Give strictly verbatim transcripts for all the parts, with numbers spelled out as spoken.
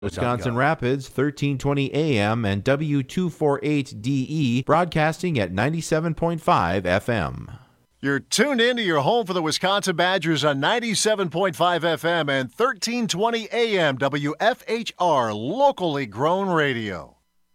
Wisconsin Rapids, thirteen twenty A M and W two forty-eight D E, broadcasting at ninety-seven point five F M. You're tuned in to your home for the Wisconsin Badgers on ninety-seven point five F M and thirteen twenty A M W F H R, locally grown radio.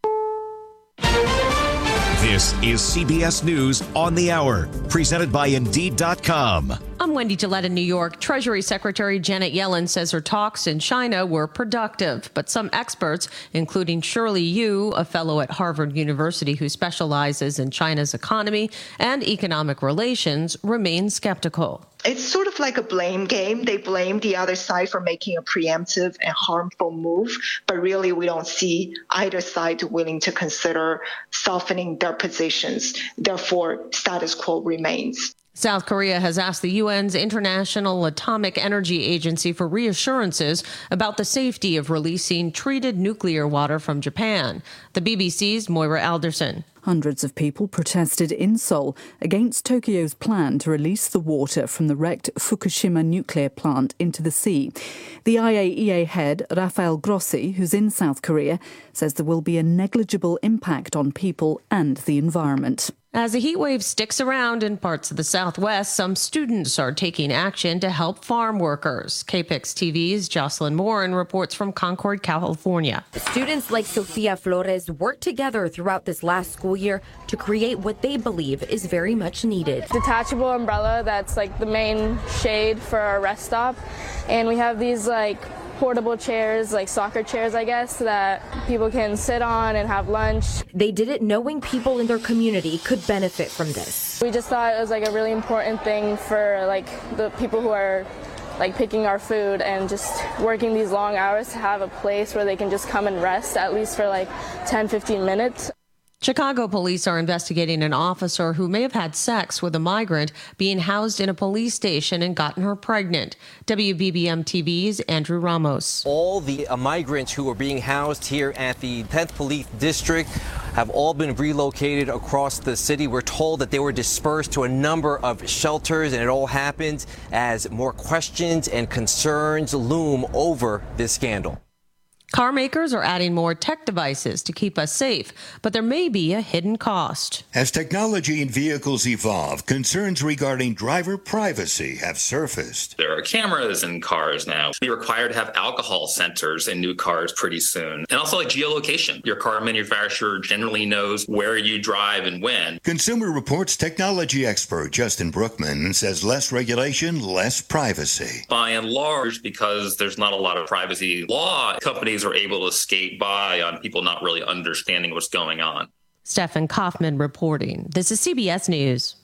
This is C B S News on the Hour, presented by Indeed dot com. I'm Wendy Gillette in New York. Treasury Secretary Janet Yellen says her talks in China were productive, but some experts, including Shirley Yu, a fellow at Harvard University who specializes in China's economy and economic relations, remain skeptical. It's sort of like a blame game. They blame the other side for making a preemptive and harmful move, but really we don't see either side willing to consider softening their positions. Therefore, status quo remains. South Korea has asked the U N's International Atomic Energy Agency for reassurances about the safety of releasing treated nuclear water from Japan. The B B C's Moira Alderson. Hundreds of people protested in Seoul against Tokyo's plan to release the water from the wrecked Fukushima nuclear plant into the sea. The I A E A head, Rafael Grossi, who's in South Korea, says there will be a negligible impact on people and the environment. As the heat wave sticks around in parts of the Southwest, some students are taking action to help farm workers. K P I X T V's Jocelyn Morin reports from Concord, California. Students like Sofia Flores worked together throughout this last school year to create what they believe is very much needed. Detachable umbrella that's like the main shade for our rest stop. And we have these like portable chairs, like soccer chairs, I guess, that people can sit on and have lunch. They did it knowing people in their community could benefit from this. We just thought it was like a really important thing for like the people who are like picking our food and just working these long hours to have a place where they can just come and rest at least for like ten, fifteen minutes. Chicago police are investigating an officer who may have had sex with a migrant being housed in a police station and gotten her pregnant. W B B M T V's Andrew Ramos. All the uh, migrants who are being housed here at the tenth Police District have all been relocated across the city. We're told that they were dispersed to a number of shelters, and it all happened as more questions and concerns loom over this scandal. Car makers are adding more tech devices to keep us safe, but there may be a hidden cost. As technology in vehicles evolve, concerns regarding driver privacy have surfaced. There are cameras in cars now. Be required to have alcohol sensors in new cars pretty soon. And also like geolocation. Your car manufacturer generally knows where you drive and when. Consumer Reports technology expert Justin Brookman says less regulation, less privacy. By and large, because there's not a lot of privacy law, companies are able to skate by on people not really understanding what's going on. Stefan Kaufman reporting. This is C B S News.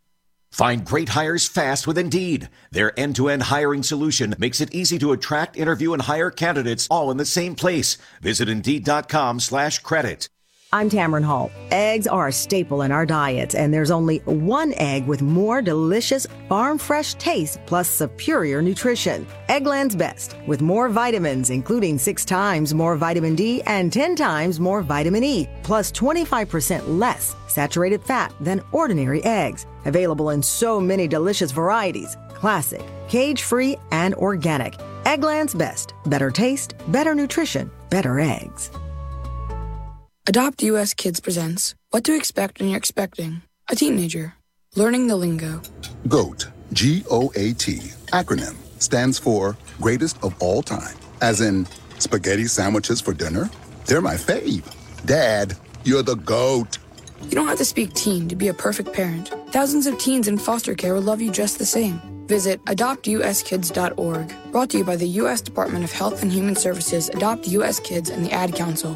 Find great hires fast with Indeed. Their end-to-end hiring solution makes it easy to attract, interview, and hire candidates all in the same place. Visit Indeed.com slash credit. I'm Tamron Hall. Eggs are a staple in our diets, and there's only one egg with more delicious farm-fresh taste plus superior nutrition. Eggland's Best, with more vitamins, including six times more vitamin D and ten times more vitamin E, plus twenty-five percent less saturated fat than ordinary eggs. Available in so many delicious varieties: classic, cage-free, and organic. Eggland's Best. Better taste, better nutrition, better eggs. Adopt U S Kids presents What to Expect When You're Expecting a Teenager. Learning the lingo. GOAT, G O A T, acronym, stands for Greatest of All Time. As in, spaghetti sandwiches for dinner? They're my fave. Dad, you're the GOAT. You don't have to speak teen to be a perfect parent. Thousands of teens in foster care will love you just the same. Visit adopt u s kids dot org. Brought to you by the U S Department of Health and Human Services, Adopt U S Kids, and the Ad Council.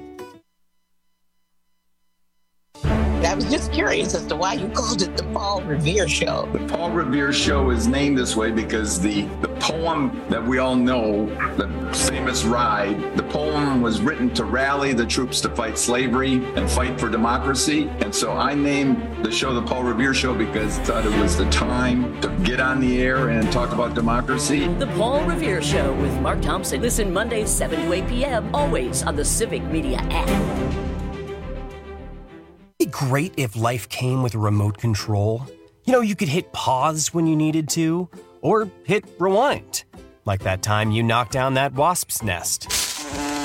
I was just curious as to why you called it the Paul Revere Show. The Paul Revere Show is named this way because the, the poem that we all know, the famous Ride, the poem was written to rally the troops to fight slavery and fight for democracy. And so I named the show the Paul Revere Show because I thought it was the time to get on the air and talk about democracy. The Paul Revere Show with Mark Thompson. Listen Mondays, seven to eight p.m., always on the Civic Media app. It'd be great if life came with a remote control. You know, you could hit pause when you needed to, or hit rewind. Like that time you knocked down that wasp's nest.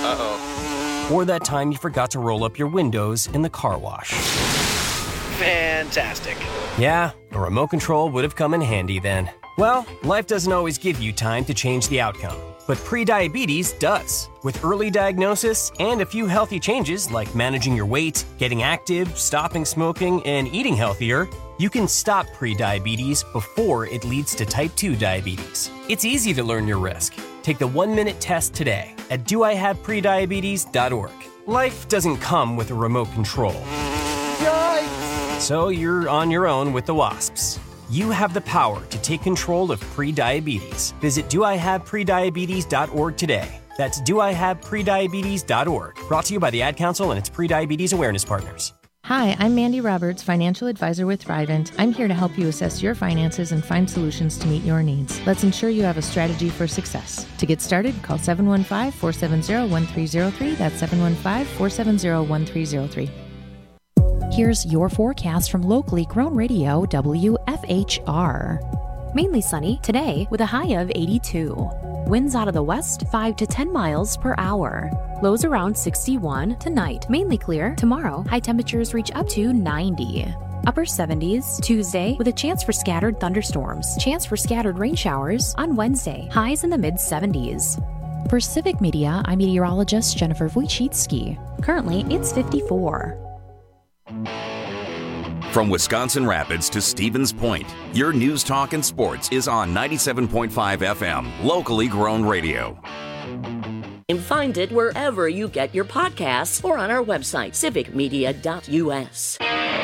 Uh-oh. Or that time you forgot to roll up your windows in the car wash. Fantastic. Yeah, a remote control would have come in handy then. Well, life doesn't always give you time to change the outcome, but prediabetes does. With early diagnosis and a few healthy changes like managing your weight, getting active, stopping smoking, and eating healthier, you can stop prediabetes before it leads to type two diabetes. It's easy to learn your risk. Take the one-minute test today at do I have prediabetes dot org. Life doesn't come with a remote control. Yikes! So you're on your own with the wasps. You have the power to take control of prediabetes. Visit do I have prediabetes dot org today. That's do I have prediabetes dot org. Brought to you by the Ad Council and its Prediabetes Awareness Partners. Hi, I'm Mandy Roberts, financial advisor with Thrivent. I'm here to help you assess your finances and find solutions to meet your needs. Let's ensure you have a strategy for success. To get started, call seven one five, four seven zero, one three zero three. That's seven one five, four seven zero, one three zero three. Here's your forecast from locally grown radio W F H R. Mainly sunny today with a high of eighty-two. Winds out of the west five to ten miles per hour. Lows around sixty-one tonight. Mainly clear tomorrow. High temperatures reach up to ninety. Upper seventies Tuesday with a chance for scattered thunderstorms. Chance for scattered rain showers on Wednesday. Highs in the mid seventies. For Civic Media, I'm meteorologist Jennifer Wojcicki. Currently, it's fifty-four. From Wisconsin Rapids to Stevens Point, your news, talk, and sports is on ninety-seven point five F M, locally grown radio. And find it wherever you get your podcasts or on our website, civic media dot U S.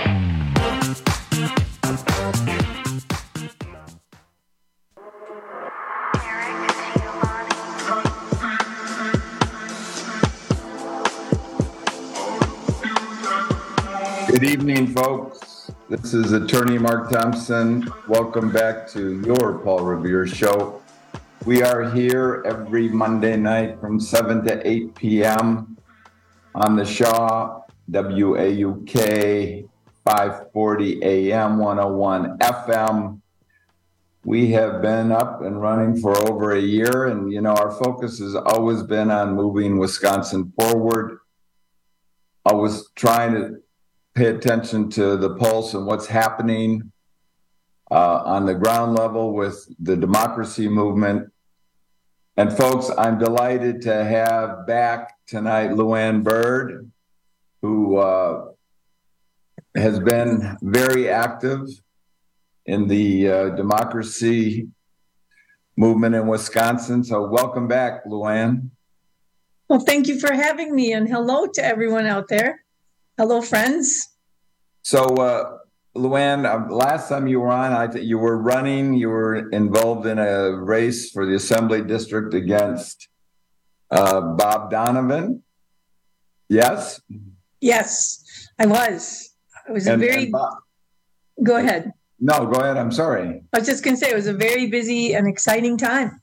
Good evening, folks. This is Attorney Mark Thompson. Welcome back to your Paul Revere Show. We are here every Monday night from seven to eight p.m. on the Shaw, W A U K, five forty A M, one oh one F M. We have been up and running for over a year, and, you know, our focus has always been on moving Wisconsin forward. Always trying to pay attention to the pulse and what's happening uh, on the ground level with the democracy movement. And folks, I'm delighted to have back tonight Luann Byrd, who uh, has been very active in the uh, democracy movement in Wisconsin. So welcome back, Luann. Well, thank you for having me, and hello to everyone out there. Hello, friends. So, uh, Luann, uh, last time you were on, I th- you were running, you were involved in a race for the Assembly District against uh, Bob Donovan. Yes? Yes, I was. It was And- a very... and Bob- Go ahead. No, go ahead. I'm sorry. I was just going to say it was a very busy and exciting time.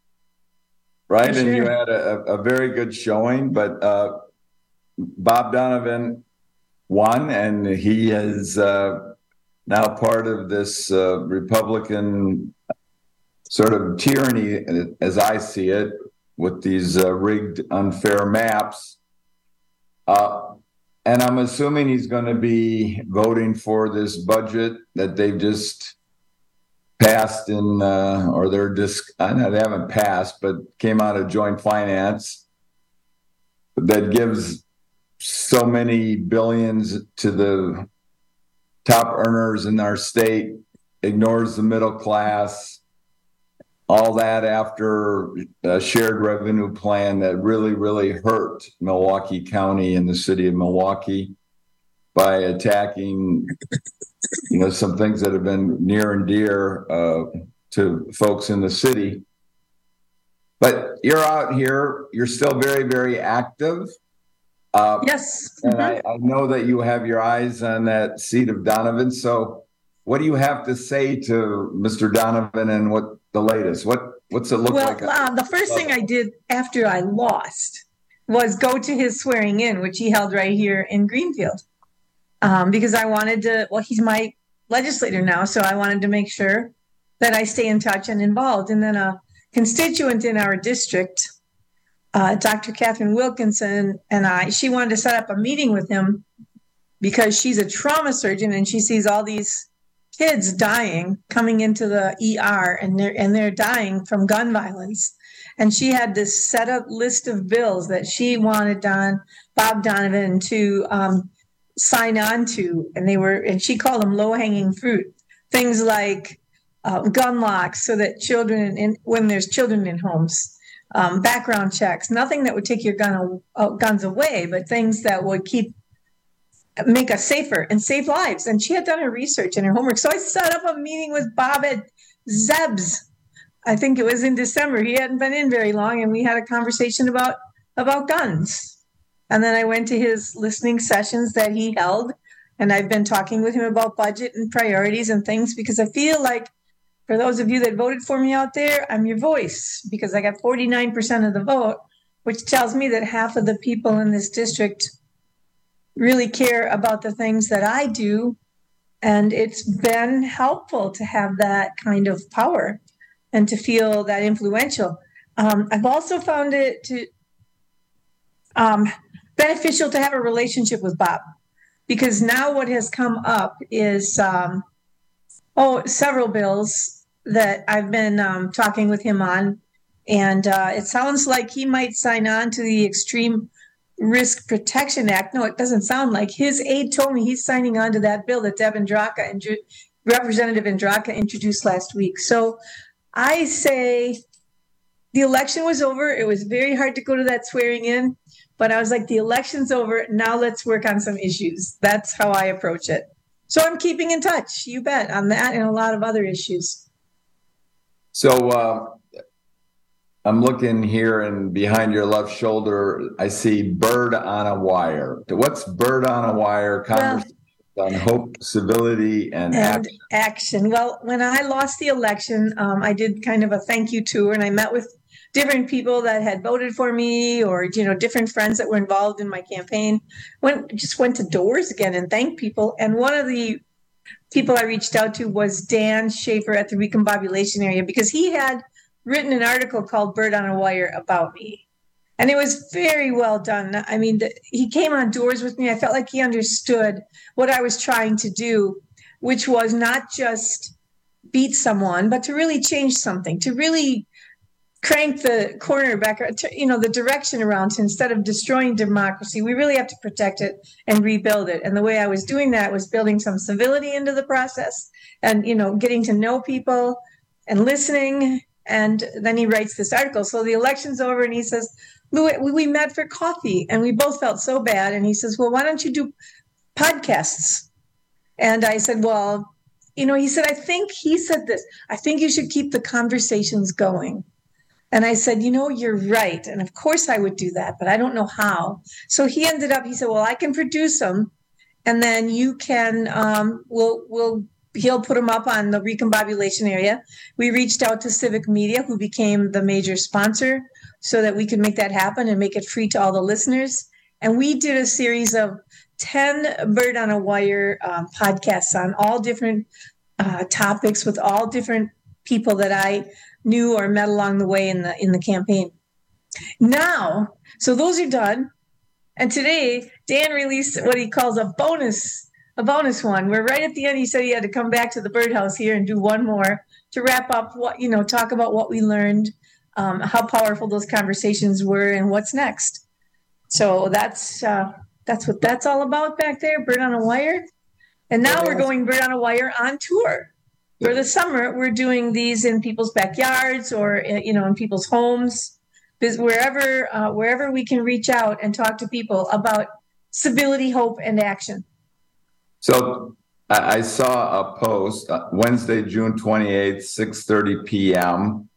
Right, For and you sure. had a, a very good showing, but uh, Bob Donovan won, and he is uh, now part of this uh, Republican sort of tyranny, as I see it, with these uh, rigged, unfair maps. Uh, and I'm assuming he's going to be voting for this budget that they've just passed in, uh, or they're just, I know they haven't passed, but came out of joint finance that gives so many billions to the top earners in our state, ignores the middle class, all that after a shared revenue plan that really, really hurt Milwaukee County and the city of Milwaukee by attacking, you know, some things that have been near and dear uh, to folks in the city. But you're out here, you're still very, very active. Uh, yes. And I, I know that you have your eyes on that seat of Donovan. So what do you have to say to Mister Donovan and what the latest? What What's it look well, like? uh, the first thing I did after I lost was go to his swearing in, which he held right here in Greenfield. Um, because I wanted to, well, he's my legislator now, so I wanted to make sure that I stay in touch and involved. And then a constituent in our district uh, Doctor Catherine Wilkinson and I, she wanted to set up a meeting with him because she's a trauma surgeon and she sees all these kids dying coming into the E R and they're, and they're dying from gun violence. And she had this set up list of bills that she wanted Don, Bob Donovan to um, sign on to. And they were, and she called them low hanging fruit. Things like uh, gun locks so that children, in, when there's children in homes, um, background checks, nothing that would take your gun, uh, guns away, but things that would keep make us safer and save lives. And she had done her research and her homework. So I set up a meeting with Bob at Zeb's. I think it was in December. He hadn't been in very long, and we had a conversation about, about guns. And then I went to his listening sessions that he held, and I've been talking with him about budget and priorities and things, because I feel like for those of you that voted for me out there, I'm your voice, because I got forty-nine percent of the vote, which tells me that half of the people in this district really care about the things that I do. And it's been helpful to have that kind of power and to feel that influential. Um, I've also found it to um, beneficial to have a relationship with Bob, because now what has come up is, um, oh, several bills that I've been um, talking with him on. And uh, it sounds like he might sign on to the Extreme Risk Protection Act. No, it doesn't sound like. His aide told me he's signing on to that bill that Deb Andraka and Representative Andraka introduced last week. So I say the election was over. It was very hard to go to that swearing in, but I was like, the election's over. Now let's work on some issues. That's how I approach it. So I'm keeping in touch, you bet, on that and a lot of other issues. So uh, I'm looking here, and behind your left shoulder, I see Bird on a Wire. What's Bird on a Wire? Conversation well, on hope, civility, and, and action. action. Well, when I lost the election, um, I did kind of a thank you tour, and I met with different people that had voted for me, or you know, different friends that were involved in my campaign. Went just went to doors again and thanked people. And one of the people I reached out to was Dan Schaefer at the Recombobulation Area, because he had written an article called Bird on a Wire about me. And it was very well done. I mean, the, he came on doors with me. I felt like he understood what I was trying to do, which was not just beat someone, but to really change something, to really crank the corner back, you know, the direction around. Instead of destroying democracy, we really have to protect it and rebuild it. And the way I was doing that was building some civility into the process and, you know, getting to know people and listening. And then he writes this article. So the election's over, and he says, Lou, we met for coffee, and we both felt so bad. And he says, well, why don't you do podcasts? And I said, well, you know, he said, I think he said this, I think you should keep the conversations going. And I said, you know, you're right. And of course I would do that, but I don't know how. So he ended up, he said, well, I can produce them, and then you can, um, we'll, we'll, he'll put them up on the Recombobulation Area. We reached out to Civic Media, who became the major sponsor, so that we could make that happen and make it free to all the listeners. And we did a series of ten Bird on a Wire um, podcasts on all different uh, topics with all different people that I knew or met along the way in the in the campaign. Now, so those are done. And today, Dan released what he calls a bonus A bonus one, where right at the end he said he had to come back to the birdhouse here and do one more to wrap up what, you know, talk about what we learned, um, how powerful those conversations were, and what's next. So that's uh, that's what that's all about back there, Bird on a Wire. And now we're going Bird on a Wire on tour. For the summer, we're doing these in people's backyards or, you know, in people's homes, wherever uh, wherever we can reach out and talk to people about civility, hope, and action. So I saw a post uh, Wednesday, June twenty-eighth, six thirty p.m.,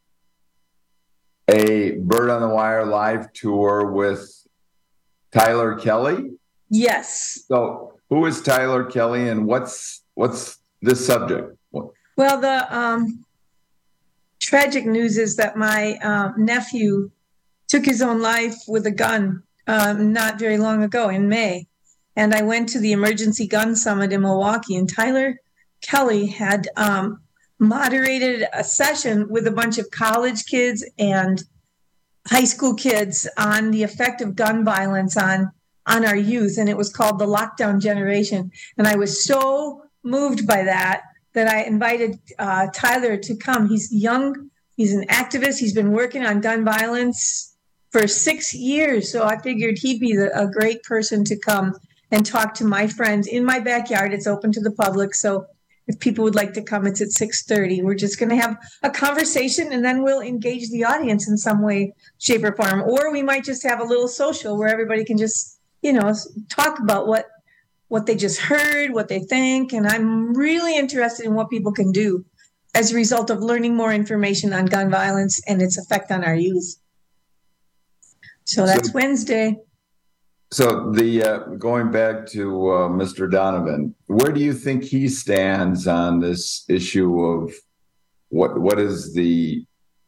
a Bird on the Wire live tour with Tyler Kelly. Yes. So who is Tyler Kelly, and what's what's this subject? What? Well, the um, tragic news is that my um, nephew took his own life with a gun um, not very long ago in May. And I went to the Emergency Gun Summit in Milwaukee, and Tyler Kelly had um, moderated a session with a bunch of college kids and high school kids on the effect of gun violence on on our youth, and it was called The Lockdown Generation. And I was so moved by that that I invited uh, Tyler to come. He's young. He's an activist. He's been working on gun violence for six years. So I figured he'd be the, a great person to come and talk to my friends in my backyard. It's open to the public. So if people would like to come, it's at six thirty. We're just going to have a conversation, and then we'll engage the audience in some way, shape, or form. Or we might just have a little social where everybody can just, you know, talk about what what they just heard, what they think. And I'm really interested in what people can do as a result of learning more information on gun violence and its effect on our youth. So that's so, Wednesday. So the uh, going back to uh, Mister Donovan, where do you think he stands on this issue of what what is the,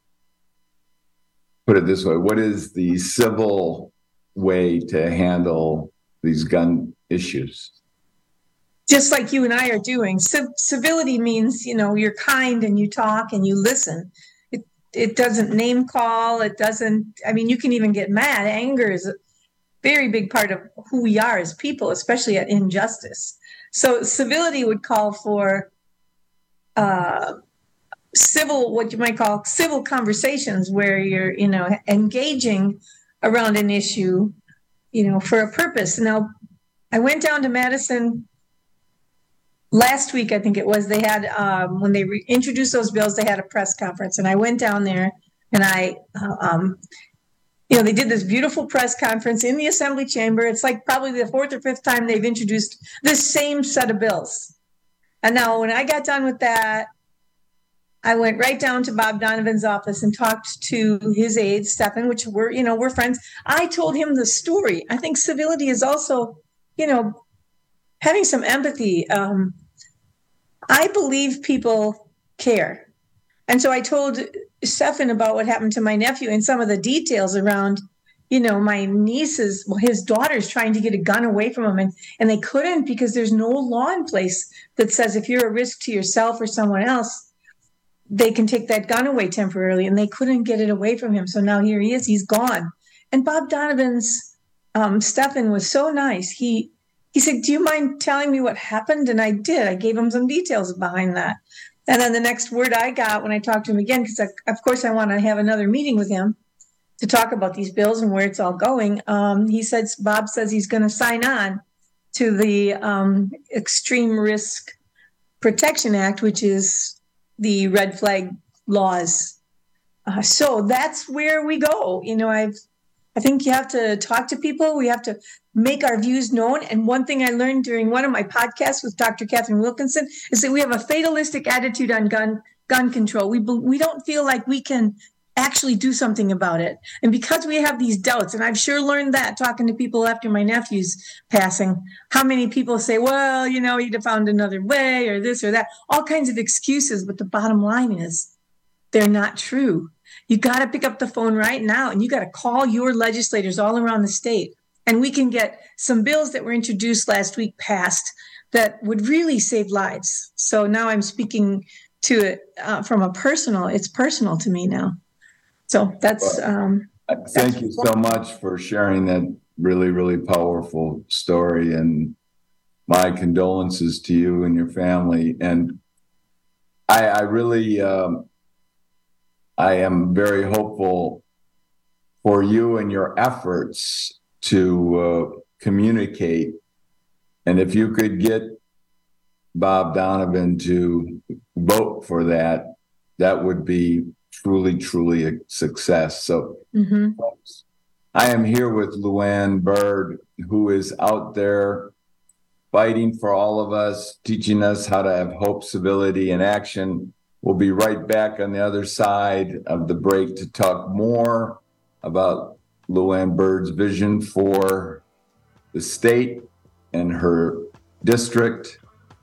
put it this way, what is the civil way to handle these gun issues? Just like you and I are doing. C- civility means, you know, you're kind and you talk and you listen. It it doesn't name call. It doesn't, I mean, you can even get mad. Anger is a very big part of who we are as people, especially at injustice. So civility would call for uh, civil, what you might call civil conversations where you're, you know, engaging around an issue, you know, for a purpose. Now, I went down to Madison last week, I think it was. They had, um, when they re- introduced those bills, they had a press conference. And I went down there and I, uh, um, you know, they did this beautiful press conference in the Assembly chamber. It's like probably the fourth or fifth time they've introduced this same set of bills. And now when I got done with that, I went right down to Bob Donovan's office and talked to his aide, Stephan, which we're, you know, we're friends. I told him the story. I think civility is also, you know, having some empathy. Um, I believe people care. And so I told Stephan about what happened to my nephew and some of the details around, you know, my niece's, well, his daughter's trying to get a gun away from him. And, and they couldn't because there's no law in place that says if you're a risk to yourself or someone else, they can take that gun away temporarily. And they couldn't get it away from him. So now here he is, he's gone. And Bob Donovan's, um, Stephan was so nice. He, He said, do you mind telling me what happened? And I did. I gave him some details behind that. And then the next word I got when I talked to him again, because of course I want to have another meeting with him to talk about these bills and where it's all going. Um, he says, Bob says he's going to sign on to the um, Extreme Risk Protection Act, which is the red flag laws. Uh, so that's where we go. You know, I've I think you have to talk to people. We have to make our views known. And one thing I learned during one of my podcasts with Doctor Catherine Wilkinson is that we have a fatalistic attitude on gun gun control. We we don't feel like we can actually do something about it. And because we have these doubts, and I've sure learned that talking to people after my nephew's passing, how many people say, well, you know, you'd have found another way or this or that, all kinds of excuses. But the bottom line is they're not true. You got to pick up the phone right now and you got to call your legislators all around the state. And we can get some bills that were introduced last week passed that would really save lives. So now I'm speaking to it uh, from a personal, it's personal to me now. So that's. Um, Thank you so much for sharing that really, really powerful story. And my condolences to you and your family. And I, I really, um, I am very hopeful for you and your efforts to uh, communicate. And if you could get Bob Donovan to vote for that, that would be truly, truly a success. So mm-hmm. folks, I am here with Luann Byrd, who is out there fighting for all of us, teaching us how to have hope, civility, and action. We'll be right back on the other side of the break to talk more about Luann Byrd's vision for the state and her district.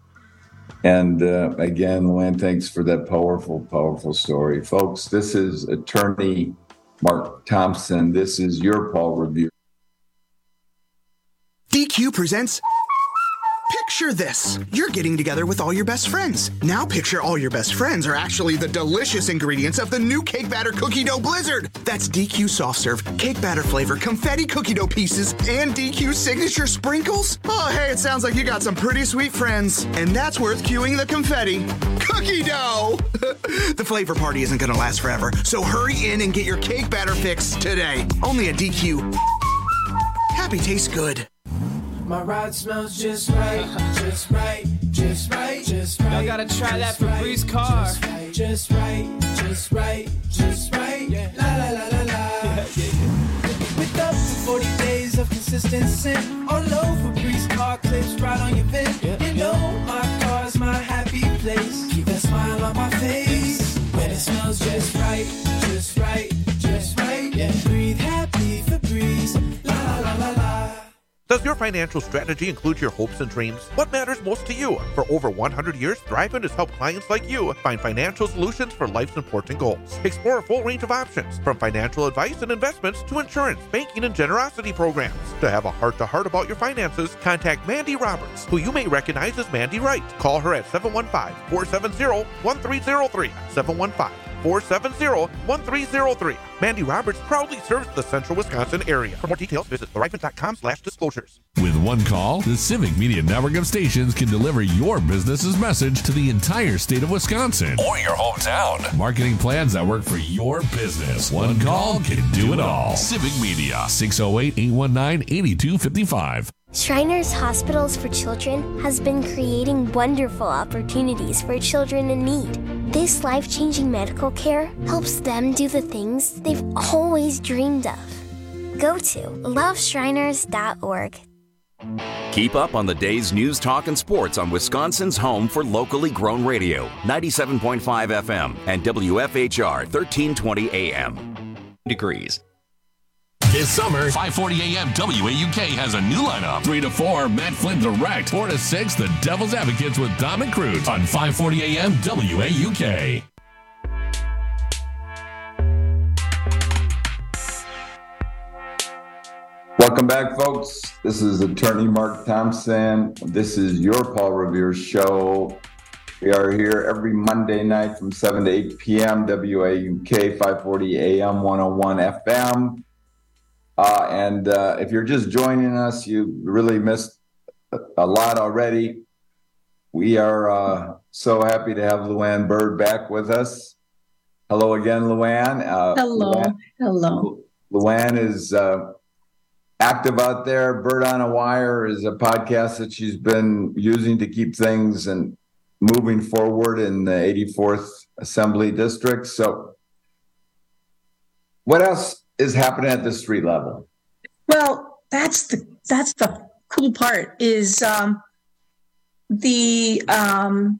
And uh, again, Luann, thanks for that powerful, powerful story. Folks, this is attorney Mark Thompson. This is your Paul Revere. D Q presents Picture this. You're getting together with all your best friends. Now picture all your best friends are actually the delicious ingredients of the new Cake Batter Cookie Dough Blizzard. That's D Q Soft Serve, Cake Batter flavor, confetti cookie dough pieces, and D Q signature sprinkles. Oh, hey, it sounds like you got some pretty sweet friends. And that's worth cueing the confetti. Cookie dough! The flavor party isn't going to last forever, so hurry in and get your cake batter fix today. Only at D Q. Happy tastes good. My ride smells just right, just right, just right, just right. Y'all gotta try that Febreze car. Just right, just right, just right, just right. Yeah. La la la la la. Yeah, yeah, yeah. With up to forty days of consistent scent, all over Febreze car clips right on your vent. Yeah, you know yeah. my car's my happy place. Keep that smile on my face when it smells just right, just right, just right. Yeah. Breathe happy Febreze. La la la la la. Does your financial strategy include your hopes and dreams? What matters most to you? For over one hundred years, Thrivent has helped clients like you find financial solutions for life's important goals. Explore a full range of options, from financial advice and investments to insurance, banking, and generosity programs. To have a heart-to-heart about your finances, contact Mandy Roberts, who you may recognize as Mandy Wright. Call her at seven one five, four seven zero, one three zero three, seven one five, four seven zero, one three zero three. Mandy Roberts proudly serves the central Wisconsin area. For more details, visit thrivent.com slash disclosures. With one call, the Civic Media network of stations can deliver your business's message to the entire state of Wisconsin. Or your hometown. Marketing plans that work for your business. One call can do it all. Civic Media, six oh eight, eight one nine, eight two five five. Shriners Hospitals for Children has been creating wonderful opportunities for children in need. This life-changing medical care helps them do the things they've always dreamed of. Go to love shriners dot org. Keep up on the day's news, talk, and sports on Wisconsin's home for locally grown radio, ninety-seven point five F M and W F H R thirteen twenty A M. Degrees. This summer, five forty A M W A U K has a new lineup. three to four, Matt Flynn Direct. four to six, The Devil's Advocates with Dom and Cruz on five forty A M W A U K. Welcome back, folks. This is Attorney Mark Thompson. This is your Paul Revere Show. We are here every Monday night from seven to eight P M W A U K, five forty A M, one oh one F M. Uh, and uh, if you're just joining us, you really missed a lot already. We are uh, so happy to have Luann Bird back with us. Hello again, Luann. Uh, Hello. Luann, Hello. Luann is uh, active out there. Bird on a Wire is a podcast that she's been using to keep things and moving forward in the eighty-fourth Assembly District. So what else is happening at the street level? Well, that's the that's the cool part is um, the um,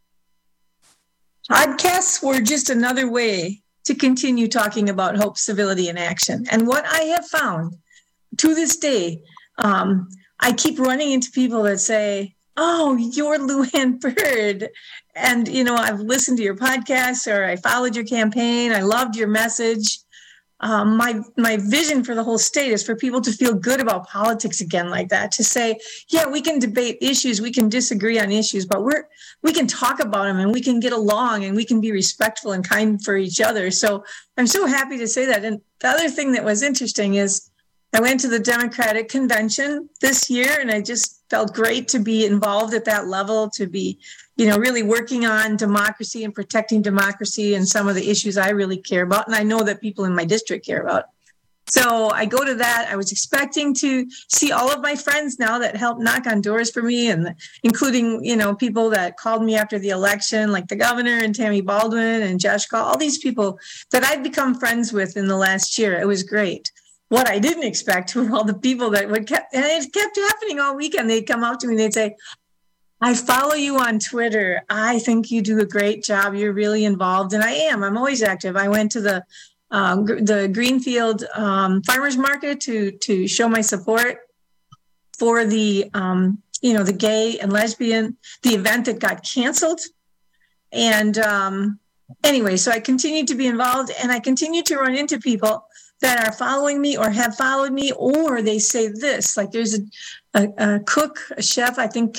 podcasts were just another way to continue talking about hope, civility, and action. And what I have found to this day, um, I keep running into people that say, "Oh, you're Luann Bird," and you know, I've listened to your podcast or I followed your campaign. I loved your message. Um, my my vision for the whole state is for people to feel good about politics again like that, to say, yeah, we can debate issues, we can disagree on issues, but we're we can talk about them and we can get along and we can be respectful and kind for each other. So I'm so happy to say that. And the other thing that was interesting is I went to the Democratic Convention this year and I just felt great to be involved at that level, to be, you know, really working on democracy and protecting democracy and some of the issues I really care about. And I know that people in my district care about. So I go to that. I was expecting to see all of my friends now that helped knock on doors for me, and including, you know, people that called me after the election, like the governor and Tammy Baldwin and Josh Call, all these people that I've become friends with in the last year. It was great. What I didn't expect were all the people that would kept, and it kept happening all weekend. They'd come up to me and they'd say, I follow you on Twitter. I think you do a great job. You're really involved. And I am. I'm always active. I went to the um, the Greenfield um, Farmers Market to to show my support for the, um, you know, the gay and lesbian, the event that got canceled. And um, anyway, so I continue to be involved, and I continue to run into people that are following me or have followed me, or they say this, like there's a, a, a cook, a chef, I think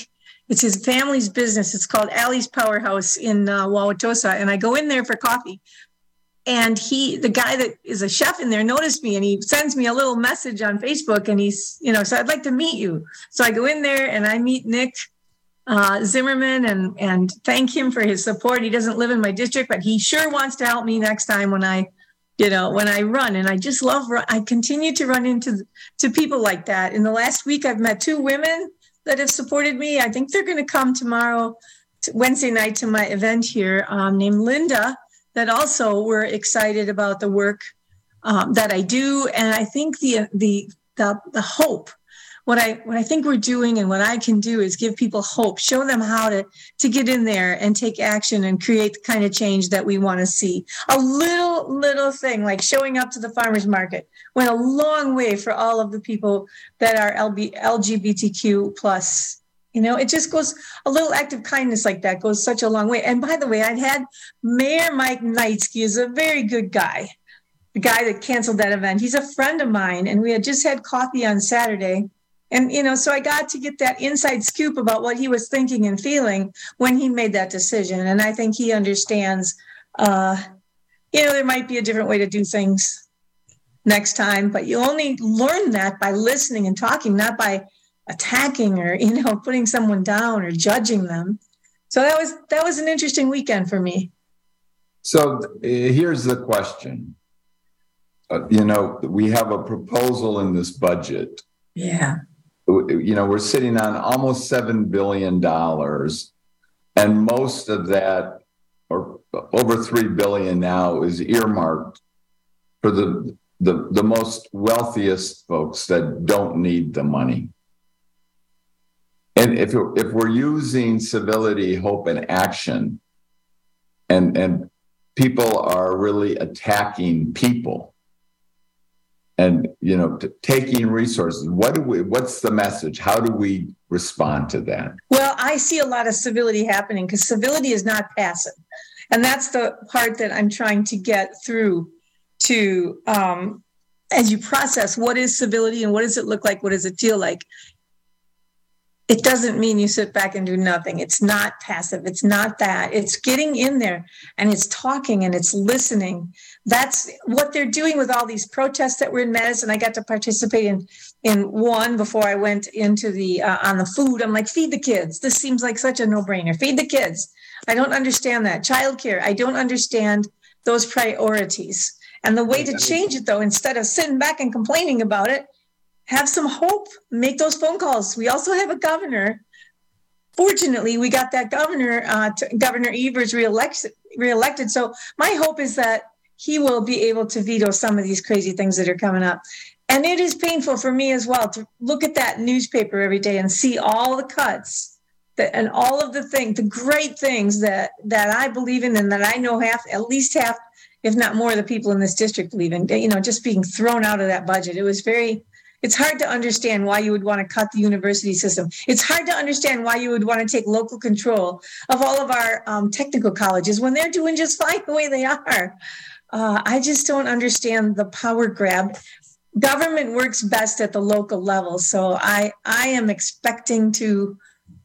It's his family's business. It's called Allie's Powerhouse in uh, Wauwatosa. And I go in there for coffee. And he, the guy that is a chef in there, noticed me, and he sends me a little message on Facebook. And he's, you know, so I'd like to meet you. So I go in there and I meet Nick uh, Zimmerman and and thank him for his support. He doesn't live in my district, but he sure wants to help me next time when I, you know, when I run. And I just love, I continue to run into to people like that. In the last week, I've met two women that have supported me. I think they're going to come tomorrow, to Wednesday night, to my event here, um, named Linda, that also were excited about the work um, that I do. And I think the, the, the, the hope, what I, what I think we're doing and what I can do is give people hope, show them how to, to get in there and take action and create the kind of change that we want to see. A little, little thing like showing up to the farmer's market went a long way for all of the people that are L G B T Q plus. You know, it just goes, a little act of kindness like that goes such a long way. And by the way, I'd had Mayor Mike Knightsky is a very good guy, the guy that canceled that event. He's a friend of mine, and we had just had coffee on Saturday. And, you know, so I got to get that inside scoop about what he was thinking and feeling when he made that decision. And I think he understands, uh, you know, there might be a different way to do things next time, but you only learn that by listening and talking, not by attacking or, you know, putting someone down or judging them. So that was, that was an interesting weekend for me. So uh, here's the question. Uh, you know, we have a proposal in this budget. Yeah. You know, we're sitting on almost seven billion dollars, and most of that, or over three billion dollars now, is earmarked for the, the, the most wealthiest folks that don't need the money. And if, if we're using civility, hope, and action, and, and people are really attacking people and, you know, t- taking resources, what do we, what's the message? How do we respond to that? Well, I see a lot of civility happening because civility is not passive. And that's the part that I'm trying to get through to, um, as you process what is civility and what does it look like? What does it feel like? It doesn't mean you sit back and do nothing. It's not passive. It's not that. It's getting in there and it's talking and it's listening. That's what they're doing with all these protests that were in Madison. I got to participate in in one before I went into the uh, on the food. I'm like, feed the kids. This seems like such a no-brainer. Feed the kids. I don't understand that. Childcare. I don't understand those priorities. And the way to change it, though, instead of sitting back and complaining about it, have some hope, make those phone calls. We also have a governor. Fortunately, we got that governor, uh, to, Governor Evers reelected, reelected. So my hope is that he will be able to veto some of these crazy things that are coming up. And it is painful for me as well to look at that newspaper every day and see all the cuts that, and all of the things, the great things that, that I believe in and that I know half, at least half, if not more, of the people in this district believe in, you know, just being thrown out of that budget. It was very... It's hard to understand why you would want to cut the university system. It's hard to understand why you would want to take local control of all of our um, technical colleges when they're doing just fine the way they are. Uh, I just don't understand the power grab. Government works best at the local level. So I, I am expecting to,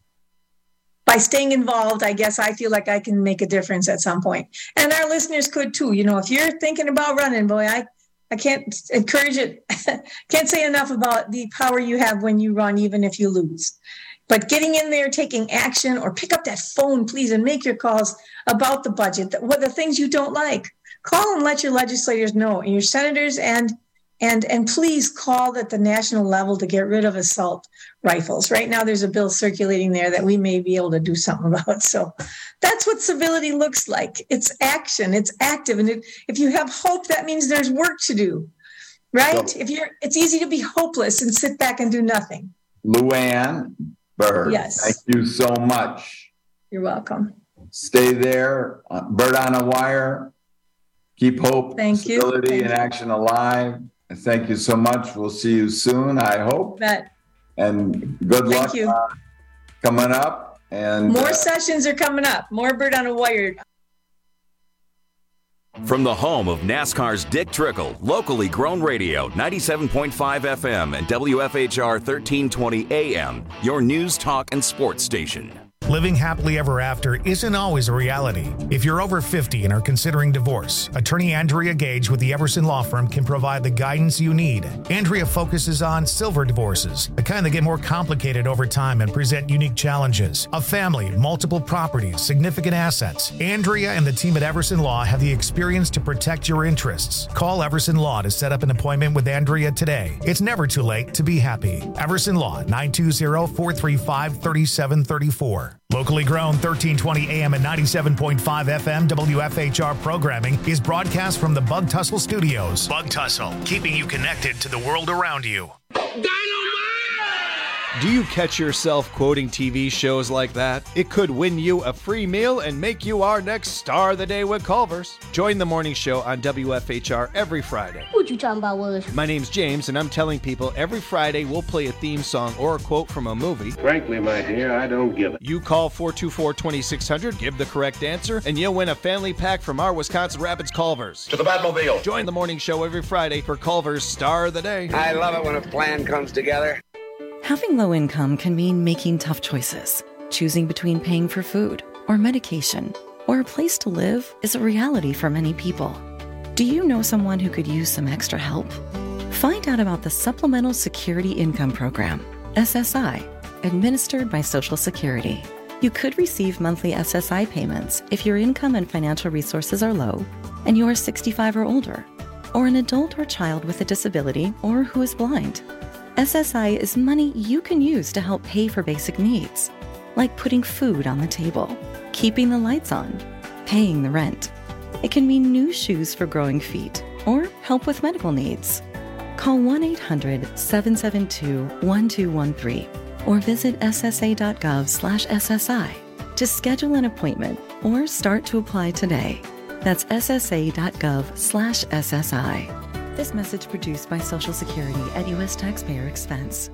by staying involved, I guess I feel like I can make a difference at some point. And our listeners could too. You know, if you're thinking about running, boy, I I can't encourage it. Can't say enough about the power you have when you run, even if you lose. But getting in there, taking action, or pick up that phone, please, and make your calls about the budget, what the things you don't like. Call and let your legislators know, and your senators, and and and please call at the national level to get rid of assault rifles. Right now, there's a bill circulating there that we may be able to do something about. So that's what civility looks like. It's action. It's active. And it, if you have hope, that means there's work to do, right? So, if you're, it's easy to be hopeless and sit back and do nothing. Luann Bird, yes. Thank you so much. You're welcome. Stay there. Uh, Bird on a Wire. Keep hope, thank civility, you. and action alive. And thank you so much. We'll see you soon, I hope. Bet. And good Thank luck you. Uh, coming up. And more uh, sessions are coming up. More Bird on a Wire. From the home of NASCAR's Dick Trickle, locally grown radio, ninety-seven point five F M and W F H R thirteen twenty A M, your news, talk, and sports station. Living happily ever after isn't always a reality. If you're over fifty and are considering divorce, attorney Andrea Gage with the Everson Law Firm can provide the guidance you need. Andrea focuses on silver divorces, the kind that get more complicated over time and present unique challenges. A family, multiple properties, significant assets. Andrea and the team at Everson Law have the experience to protect your interests. Call Everson Law to set up an appointment with Andrea today. It's never too late to be happy. Everson Law, nine two zero, four three five, three seven three four. Locally grown thirteen twenty A M and ninety-seven point five F M W F H R programming is broadcast from the Bug Tussle Studios. Bug Tussle, keeping you connected to the world around you. Do you catch yourself quoting T V shows like that? It could win you a free meal and make you our next star of the day with Culver's. Join the morning show on W F H R every Friday. What you talking about, Willis? My name's James, and I'm telling people every Friday we'll play a theme song or a quote from a movie. Frankly, my dear, I don't give it. You call four two four, two six zero zero, give the correct answer, and you'll win a family pack from our Wisconsin Rapids Culver's. To the Batmobile. Join the morning show every Friday for Culver's Star of the Day. I love it when a plan comes together. Having low income can mean making tough choices. Choosing between paying for food or medication or a place to live is a reality for many people. Do you know someone who could use some extra help? Find out about the Supplemental Security Income Program, S S I, administered by Social Security. You could receive monthly S S I payments if your income and financial resources are low and you are sixty-five or older, or an adult or child with a disability or who is blind. S S I is money you can use to help pay for basic needs, like putting food on the table, keeping the lights on, paying the rent. It can mean new shoes for growing feet or help with medical needs. Call one eight hundred, seven seven two, one two one three or visit S S A dot gov slash S S I to schedule an appointment or start to apply today. That's S S A dot gov slash S S I. This message produced by Social Security at U S taxpayer expense.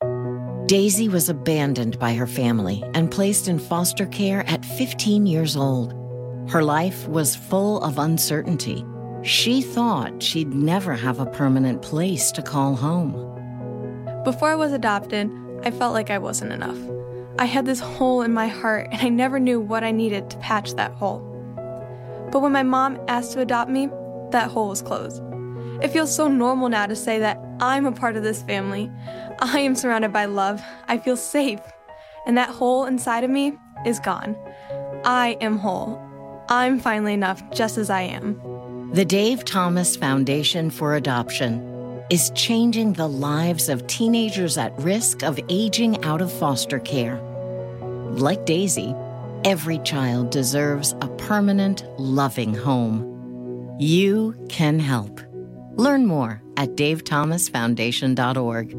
Daisy was abandoned by her family and placed in foster care at fifteen years old. Her life was full of uncertainty. She thought she'd never have a permanent place to call home. Before I was adopted, I felt like I wasn't enough. I had this hole in my heart, and I never knew what I needed to patch that hole. But when my mom asked to adopt me, that hole was closed. It feels so normal now to say that I'm a part of this family. I am surrounded by love. I feel safe. And that hole inside of me is gone. I am whole. I'm finally enough just as I am. The Dave Thomas Foundation for Adoption is changing the lives of teenagers at risk of aging out of foster care. Like Daisy, every child deserves a permanent, loving home. You can help. Learn more at dave thomas foundation dot org.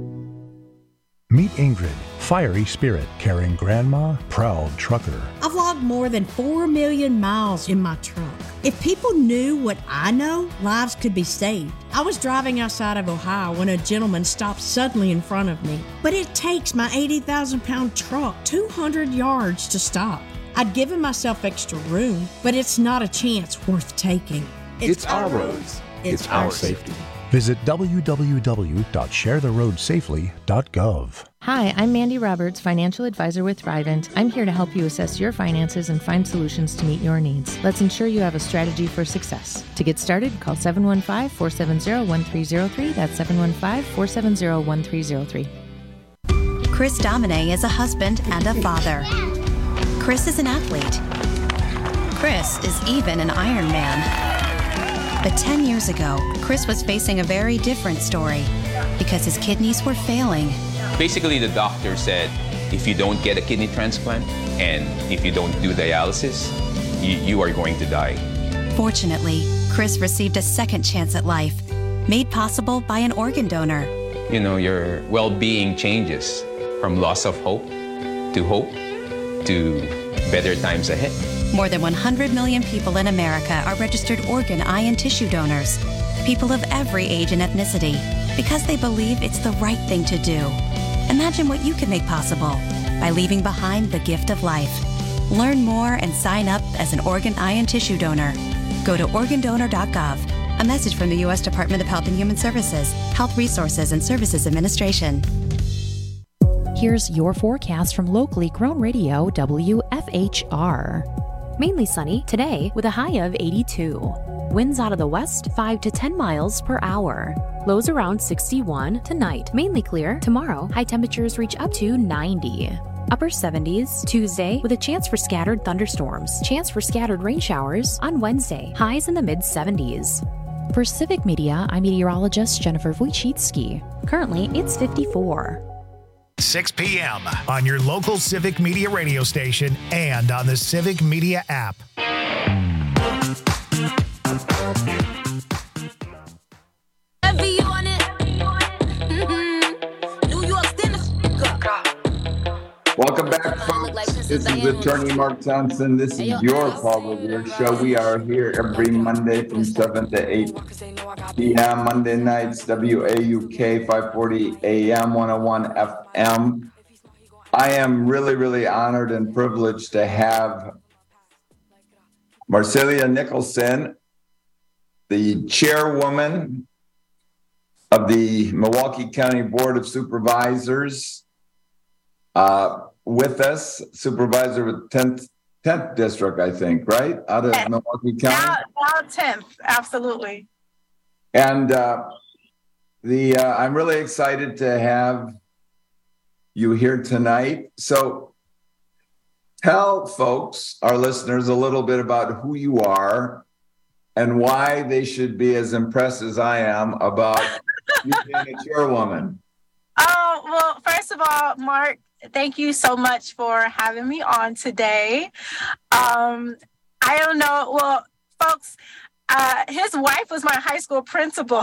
Meet Ingrid, fiery spirit, carrying grandma, proud trucker. I've logged more than four million miles in my truck. If people knew what I know, lives could be saved. I was driving outside of Ohio when a gentleman stopped suddenly in front of me. But it takes my eighty thousand pound truck two hundred yards to stop. I'd given myself extra room, but it's not a chance worth taking. It's, it's our roads. It's, it's our safety. Visit w w w dot share the road safely dot gov. Hi, I'm Mandy Roberts, financial advisor with Thrivent. I'm here to help you assess your finances and find solutions to meet your needs. Let's ensure you have a strategy for success. To get started, call seven one five, four seven zero, one three zero three. That's seven one five, four seven zero, one three zero three. Chris Domine is a husband and a father. Chris is an athlete. Chris is even an Ironman. But ten years ago, Chris was facing a very different story because his kidneys were failing. Basically, the doctor said, if you don't get a kidney transplant and if you don't do dialysis, you, you are going to die. Fortunately, Chris received a second chance at life, made possible by an organ donor. You know, your well-being changes from loss of hope to hope to better times ahead. More than one hundred million people in America are registered organ, eye, and tissue donors. People of every age and ethnicity, because they believe it's the right thing to do. Imagine what you can make possible by leaving behind the gift of life. Learn more and sign up as an organ, eye, and tissue donor. Go to organ donor dot gov. A message from the U S Department of Health and Human Services, Health Resources and Services Administration. Here's your forecast from locally grown radio W F H R. Mainly sunny today with a high of eighty-two. Winds out of the west five to ten miles per hour. Lows around sixty-one tonight. Mainly clear. Tomorrow, high temperatures reach up to ninety. Upper seventies Tuesday with a chance for scattered thunderstorms. Chance for scattered rain showers on Wednesday. Highs in the mid seventies. For Civic Media, I'm meteorologist Jennifer Wojcicki. Currently, it's fifty-four. six p.m. on your local Civic Media radio station and on the Civic Media app. Welcome back, folks. This is Attorney Mark Thompson. This is your Paul Revere Show. We are here every Monday from seven to eight p.m. Monday nights, W A U K, five forty A M, one oh one F M. I am really, really honored and privileged to have Marcelia Nicholson, the chairwoman of the Milwaukee County Board of Supervisors, uh, with us, supervisor with tenth, tenth District, I think, right? Out of yes. Milwaukee County? Now, now tenth, absolutely. And uh, the uh, I'm really excited to have you here tonight. So tell folks, our listeners, a little bit about who you are and why they should be as impressed as I am about you being a chairwoman. Oh, well, first of all, Mark, thank you so much for having me on today. Um, I don't know. Well, folks, uh, his wife was my high school principal.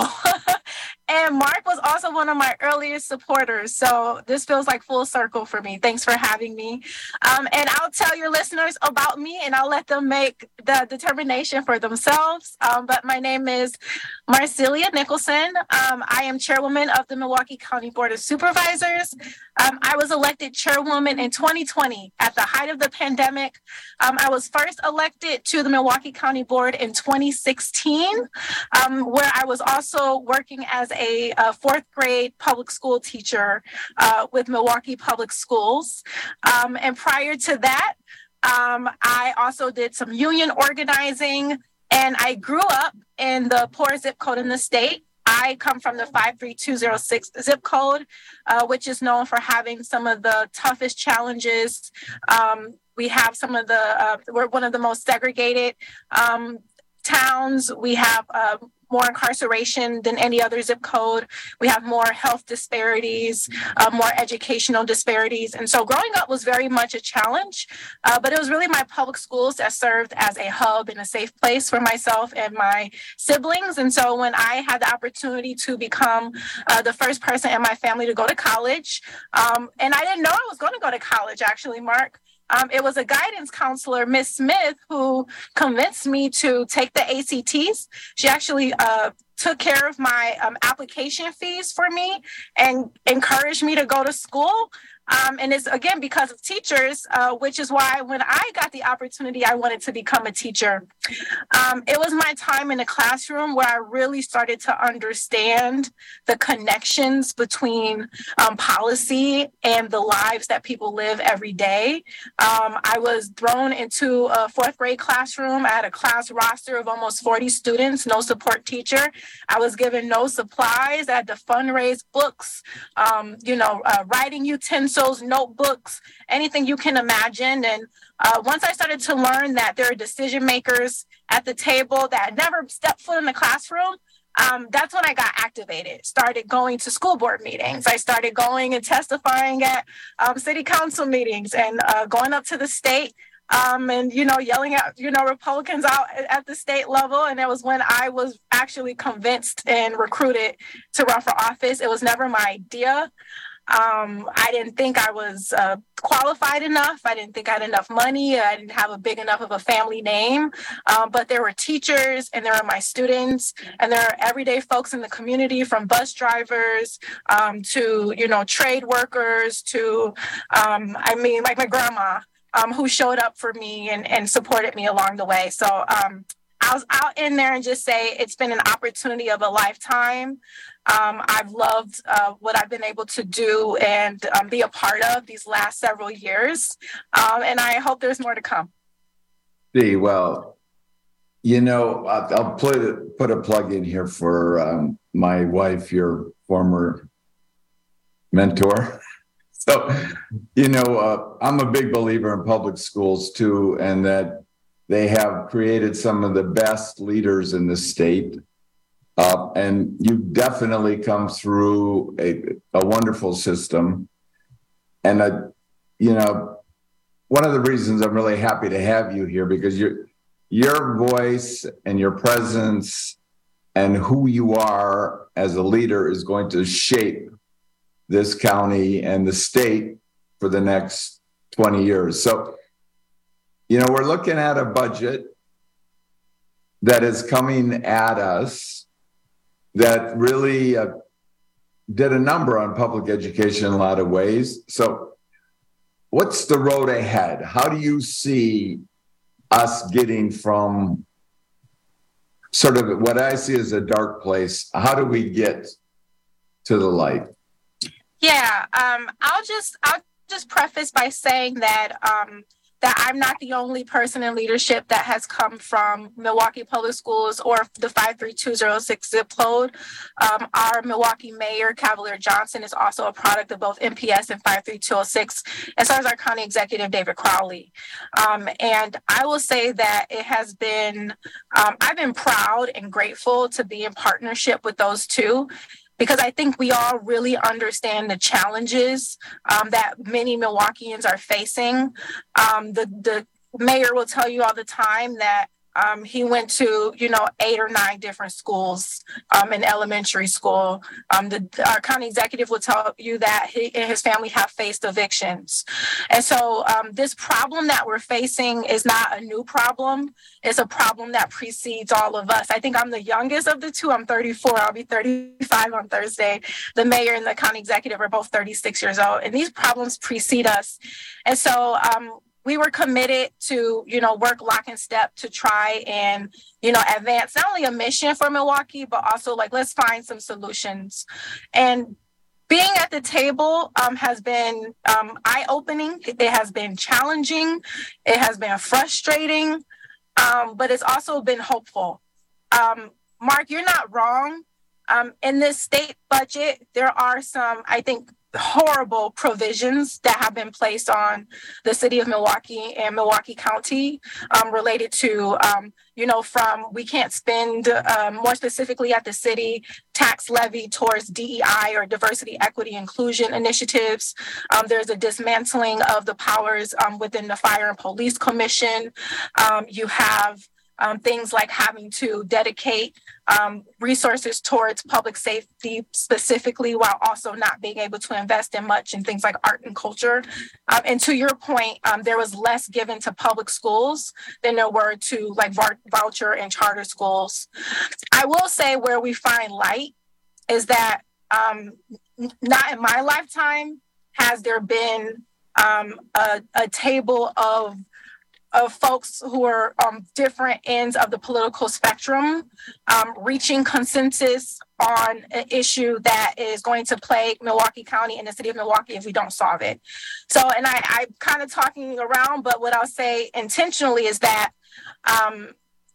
And Mark was also one of my earliest supporters. So this feels like full circle for me. Thanks for having me. Um, and I'll tell your listeners about me and I'll let them make the determination for themselves. Um, but my name is Marcelia Nicholson. Um, I am chairwoman of the Milwaukee County Board of Supervisors. Um, I was elected chairwoman in twenty twenty at the height of the pandemic. Um, I was first elected to the Milwaukee County Board in twenty sixteen, um, where I was also working as a, a fourth grade public school teacher uh, with Milwaukee Public Schools. Um, and prior to that, um, I also did some union organizing, and I grew up in the poorest zip code in the state. I come from the five three two zero six zip code, uh, which is known for having some of the toughest challenges. Um, we have some of the, uh, we're one of the most segregated um, towns. We have uh, more incarceration than any other zip code. We have more health disparities, uh, more educational disparities. And so growing up was very much a challenge, uh, but it was really my public schools that served as a hub and a safe place for myself and my siblings. And so when I had the opportunity to become uh, the first person in my family to go to college, um, and I didn't know I was going to go to college, actually, Mark. Um, it was a guidance counselor, Miss Smith, who convinced me to take the A C Ts. She actually uh, took care of my um, application fees for me and encouraged me to go to school. Um, and it's, again, because of teachers, uh, which is why when I got the opportunity, I wanted to become a teacher. Um, it was my time in the classroom where I really started to understand the connections between um, policy and the lives that people live every day. Um, I was thrown into a fourth grade classroom. I had a class roster of almost forty students, no support teacher. I was given no supplies. I had to fundraise books, um, you know, uh, writing utensils, notebooks, anything you can imagine. And uh, once I started to learn that there are decision makers at the table that had never stepped foot in the classroom, um, that's when I got activated, started going to school board meetings. I started going and testifying at um, city council meetings and uh, going up to the state Um, and, you know, yelling at, you know, Republicans out at the state level. And it was when I was actually convinced and recruited to run for office. It was never my idea. Um, I didn't think I was uh, qualified enough. I didn't think I had enough money. I didn't have a big enough of a family name. Um, but there were teachers and there were my students and there are everyday folks in the community, from bus drivers um, to, you know, trade workers to, um, I mean, like my grandma, um, who showed up for me and, and supported me along the way. So um, I'll, I'll end there and just say it's been an opportunity of a lifetime. Um, I've loved uh, what I've been able to do and um, be a part of these last several years. Um, and I hope there's more to come. Dee, well, you know, I'll, I'll put, put a plug in here for um, my wife, your former mentor. So, you know, uh, I'm a big believer in public schools too, and that they have created some of the best leaders in the state. Uh, and you definitely come through a, a wonderful system. And, uh, you know, one of the reasons I'm really happy to have you here, because your your voice and your presence and who you are as a leader is going to shape this county and the state for the next twenty years. So, you know, we're looking at a budget that is coming at us that really uh, did a number on public education in a lot of ways. So what's the road ahead? How do you see us getting from sort of what I see as a dark place? How do we get to the light? Yeah, um, I'll just I'll just preface by saying that um, that I'm not the only person in leadership that has come from Milwaukee Public Schools or the five three two zero six zip code. Um, our Milwaukee Mayor, Cavalier Johnson, is also a product of both M P S and five three two zero six, as well as our County Executive, David Crowley. Um, and I will say that it has been, um, I've been proud and grateful to be in partnership with those two, because I think we all really understand the challenges um, that many Milwaukeeans are facing. Um, the, the mayor will tell you all the time that um, he went to, you know, eight or nine different schools um, in elementary school. Um, the, our county executive will tell you that he and his family have faced evictions. And so um, this problem that we're facing is not a new problem. It's a problem that precedes all of us. I think I'm the youngest of the two. I'm thirty-four. I'll be thirty-five on Thursday. The mayor and the county executive are both thirty-six years old. And these problems precede us. And so um, we were committed to, you know, work lock and step to try and, you know, advance not only a mission for Milwaukee, but also like, let's find some solutions. And being at the table um, has been um, eye-opening. It has been challenging. It has been frustrating, um, but it's also been hopeful. Um, Mark, you're not wrong. Um, in this state budget, there are some, I think, horrible provisions that have been placed on the city of Milwaukee and Milwaukee County um, related to, um, you know, from we can't spend um, more specifically at the city tax levy towards D E I or diversity, equity, inclusion initiatives. Um, there's a dismantling of the powers um, within the Fire and Police Commission. Um, you have Um, things like having to dedicate um, resources towards public safety specifically, while also not being able to invest in much in things like art and culture. Um, and to your point, um, there was less given to public schools than there were to like voucher and charter schools. I will say where we find light is that um, not in my lifetime has there been um, a, a table of of folks who are on different ends of the political spectrum, um, reaching consensus on an issue that is going to plague Milwaukee County and the city of Milwaukee if we don't solve it. So, and I, I'm kind of talking around, but what I'll say intentionally is that um,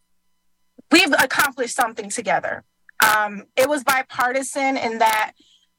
we've accomplished something together. Um, it was bipartisan in that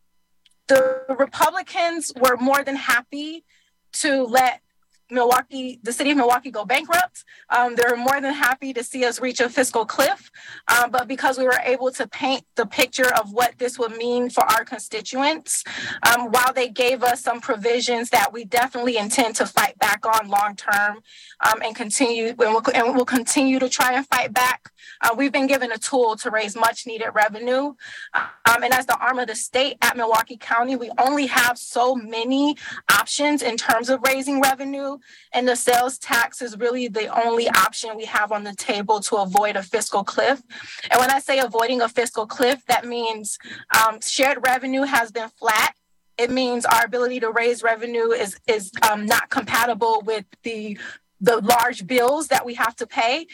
the Republicans were more than happy to let Milwaukee, the city of Milwaukee go bankrupt. Um, they're more than happy to see us reach a fiscal cliff. Um, but because we were able to paint the picture of what this would mean for our constituents, um, while they gave us some provisions that we definitely intend to fight back on long term um, and continue, and we'll, and we'll continue to try and fight back. Uh, we've been given a tool to raise much needed revenue. Um, and as the arm of the state at Milwaukee County, we only have so many options in terms of raising revenue. And the sales tax is really the only option we have on the table to avoid a fiscal cliff. And when I say avoiding a fiscal cliff, that means um, shared revenue has been flat. It means our ability to raise revenue is, is um, not compatible with the, the large bills that we have to pay.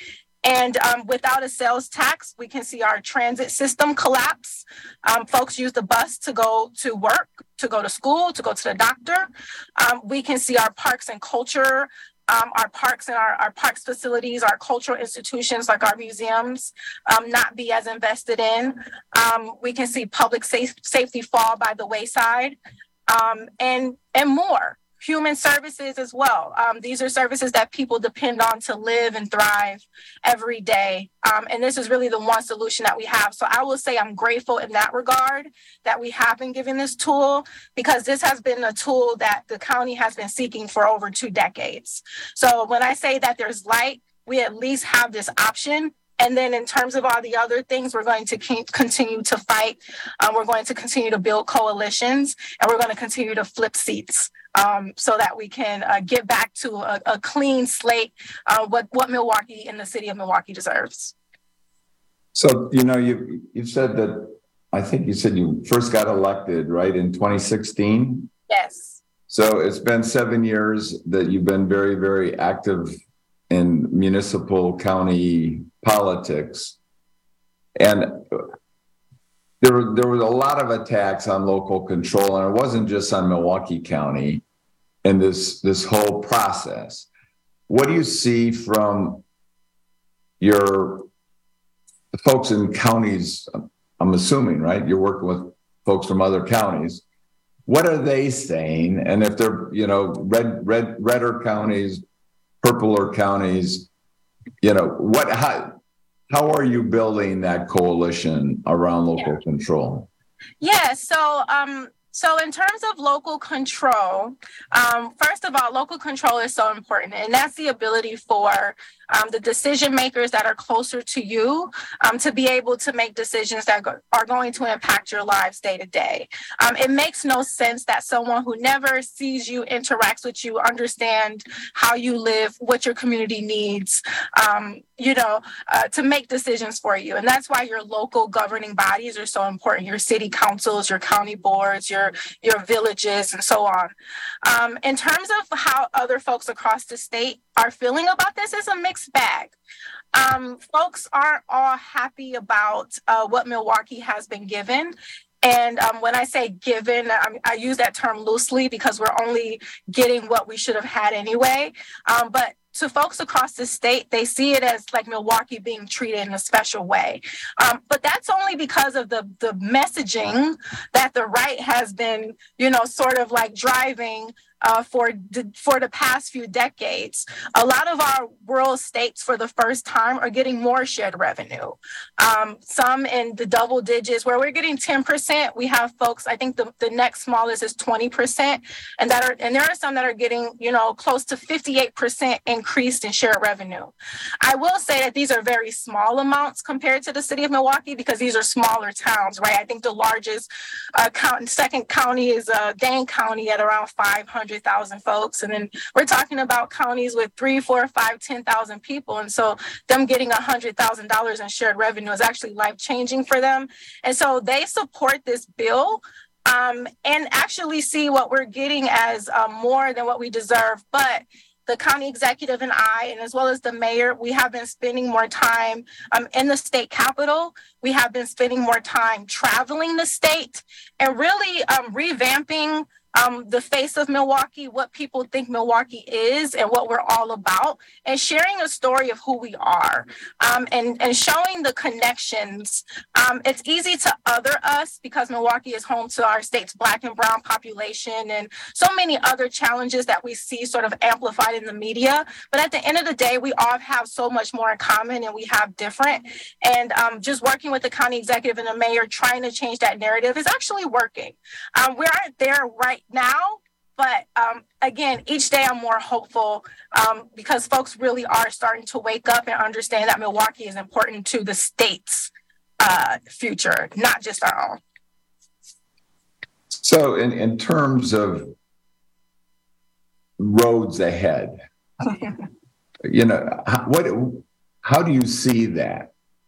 And um, without a sales tax, we can see our transit system collapse. Um, folks use the bus to go to work, to go to school, to go to the doctor. Um, we can see our parks and culture, um, our parks and our, our parks facilities, our cultural institutions like our museums um, not be as invested in. Um, we can see public safe, safety fall by the wayside, um, and, and more. Human services as well. Um, these are services that people depend on to live and thrive every day. Um, and this is really the one solution that we have. So I will say I'm grateful in that regard that we have been given this tool, because this has been a tool that the county has been seeking for over two decades. So when I say that there's light, we at least have this option. And then in terms of all the other things, we're going to keep, continue to fight. Um, we're going to continue to build coalitions, and we're going to continue to flip seats um, so that we can uh, get back to a, a clean slate, uh, what, what Milwaukee and the city of Milwaukee deserves. So, you know, you, you said that, I think you said you first got elected, right, in twenty sixteen? Yes. So it's been seven years that you've been very, very active in municipal county politics. And there, there was a lot of attacks on local control, and it wasn't just on Milwaukee County in this, this whole process. What do you see from your folks in counties? I'm assuming, right? You're working with folks from other counties. What are they saying? And if they're, you know, red, red, redder counties, purpler counties, you know, what, how, how are you building that coalition around local yeah. control? Yeah, so, um, so in terms of local control, um, first of all, local control is so important, and that's the ability for um, the decision makers that are closer to you um, to be able to make decisions that go- are going to impact your lives day to day. Um, it makes no sense that someone who never sees you, interacts with you, understand how you live, what your community needs, um, you know, uh, to make decisions for you. And that's why your local governing bodies are so important. Your city councils, your county boards, your, your villages, and so on. Um, in terms of how other folks across the state are feeling about this, is a mixed bag. Um, folks aren't all happy about uh, what Milwaukee has been given. And um, when I say given, I, I use that term loosely because we're only getting what we should have had anyway. Um, but to folks across the state, they see it as like Milwaukee being treated in a special way. Um, but that's only because of the, the messaging that the right has been, you know, sort of like driving Uh, for the, for the past few decades. A lot of our rural states for the first time are getting more shared revenue. Um, some in the double digits where we're getting ten percent. We have folks, I think the, the next smallest is twenty percent. And that are, and there are some that are getting, you know, close to fifty-eight percent increased in shared revenue. I will say that these are very small amounts compared to the city of Milwaukee because these are smaller towns, right? I think the largest uh, count, second county is uh, Dane County at around five hundred thousand folks. And then we're talking about counties with three, four, five, ten thousand people. And so them getting a hundred thousand dollars in shared revenue is actually life changing for them. And so they support this bill um, and actually see what we're getting as uh, more than what we deserve. But the county executive and I, and as well as the mayor, we have been spending more time um, in the state capitol. We have been spending more time traveling the state and really um, revamping Um, the face of Milwaukee, what people think Milwaukee is and what we're all about, and sharing a story of who we are um, and, and showing the connections. Um, it's easy to other us because Milwaukee is home to our state's Black and brown population and so many other challenges that we see sort of amplified in the media. But at the end of the day, we all have so much more in common and we have different. And um, just working with the county executive and the mayor, trying to change that narrative is actually working. Um, we aren't there right now, but um, again, each day I'm more hopeful um, because folks really are starting to wake up and understand that Milwaukee is important to the state's uh, future, not just our own. So in, in terms of roads ahead, you know, how, what, how do you see that?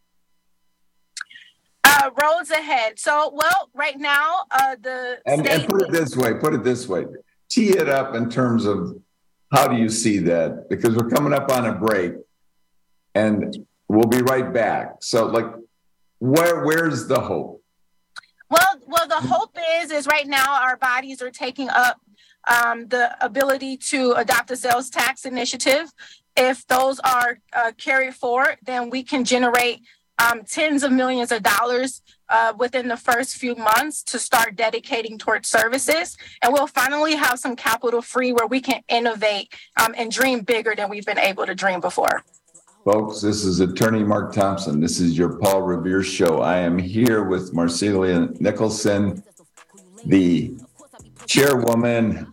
Uh, roads ahead. So, well, right now, uh, the and, state... and put it this way, put it this way, tee it up in terms of how do you see that? Because we're coming up on a break and we'll be right back. So, like, where where's the hope? Well, well, the hope is is right now our bodies are taking up um, the ability to adopt a sales tax initiative. If those are uh, carried forward, then we can generate um, tens of millions of dollars uh, within the first few months to start dedicating towards services. And we'll finally have some capital free where we can innovate um, and dream bigger than we've been able to dream before. Folks, this is Attorney Mark Thompson. This is your Paul Revere Show. I am here with Marcelia Nicholson, the chairwoman.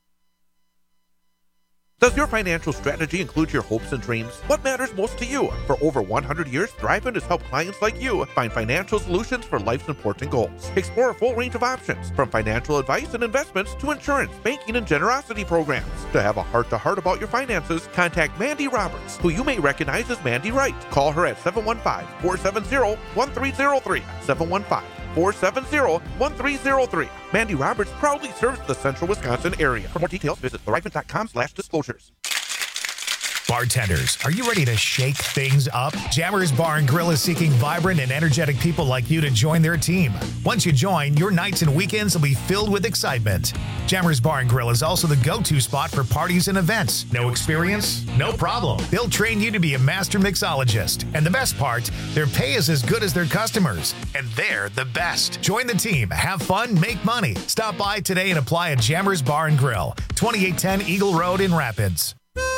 Does your financial strategy include your hopes and dreams? What matters most to you? For over one hundred years, Thrivent has helped clients like you find financial solutions for life's important goals. Explore a full range of options, from financial advice and investments to insurance, banking, and generosity programs. To have a heart-to-heart about your finances, contact Mandy Roberts, who you may recognize as Mandy Wright. Call her at seven one five, four seven zero, one three zero three, seven one five, four seven zero, one three zero three. Mandy Roberts proudly serves the central Wisconsin area. For more details, visit thrivent.com slash disclosures. Bartenders, are you ready to shake things up? Jammers Bar and Grill is seeking vibrant and energetic people like you to join their team. Once you join, your nights and weekends will be filled with excitement. Jammers Bar and Grill is also the go-to spot for parties and events. No experience? No problem. They'll train you to be a master mixologist. And the best part, their pay is as good as their customers. And they're the best. Join the team, have fun, make money. Stop by today and apply at Jammers Bar and Grill, twenty-eight ten Eagle Road in Rapids.